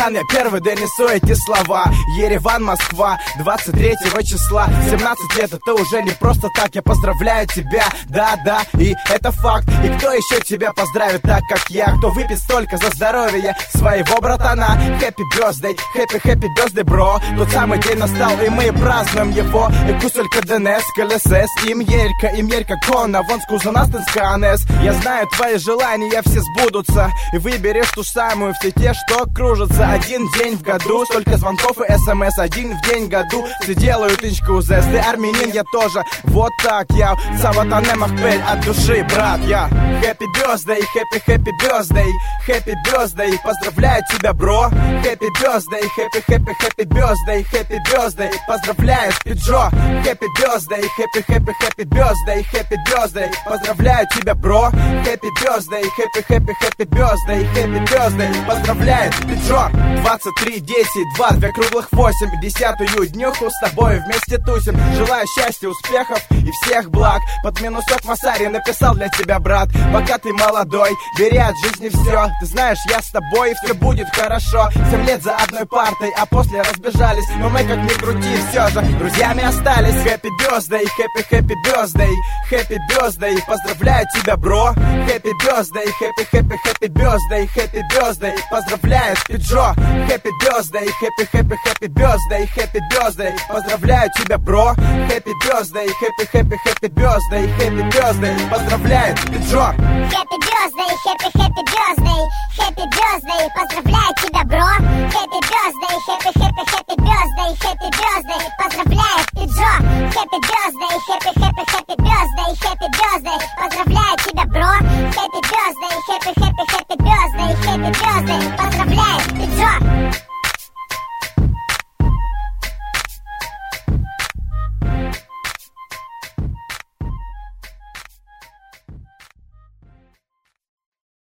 братан, я первый донесу эти слова. Ереван, Москва, 23 числа. 17 лет, это уже не просто так. Я поздравляю тебя, да, и это факт. И кто еще тебя поздравит так, как я? Кто выпьет столько за здоровье своего братана? Happy birthday, happy birthday, бро. Тот самый день настал, и мы празднуем его. И кусолька ДНС, КЛСС, имерка Кона, вон скузанастынска АНС. Я знаю, твои желания все сбудутся, и выберешь ту самую, все те, что кружатся. Один день в году, столько звонков и СМС. Один в день в году, все делают инчку ЗС. Ты армянин, я тоже, вот так я. Саватане Махпель от души, брат, я. Happy birthday, happy birthday, happy birthday, поздравляю тебя, бро. Happy birthday, happy birthday, поздравляю, Пиджо. Happy birthday, happy birthday, поздравляю тебя, бро. Happy birthday, happy birthday, поздравляю, Пиджо. 23, 10, 2, 2 круглых 8, 10-ю днюху с тобой вместе тусим. Желаю счастья, успехов и всех благ. Под минусок в Масаре написал для тебя, брат. Пока ты молодой, бери от жизни все. Ты знаешь, я с тобой, и все будет хорошо. 7 лет за одной партой, а после разбежались. Но мы, как ни крути, все же друзьями остались. Happy birthday, happy birthday, поздравляю тебя, бро. Happy birthday, happy birthday, поздравляю, Пиджо. Happy birthday, happy birthday, поздравляю тебя, бро. Happy birthday, happy birthday, поздравляю, Пиджо. Happy birthday, happy birthday, поздравляю тебя, бро. Happy birthday, happy birthday, поздравляю, Пиджо. Happy birthday, happy birthday, поздравляю.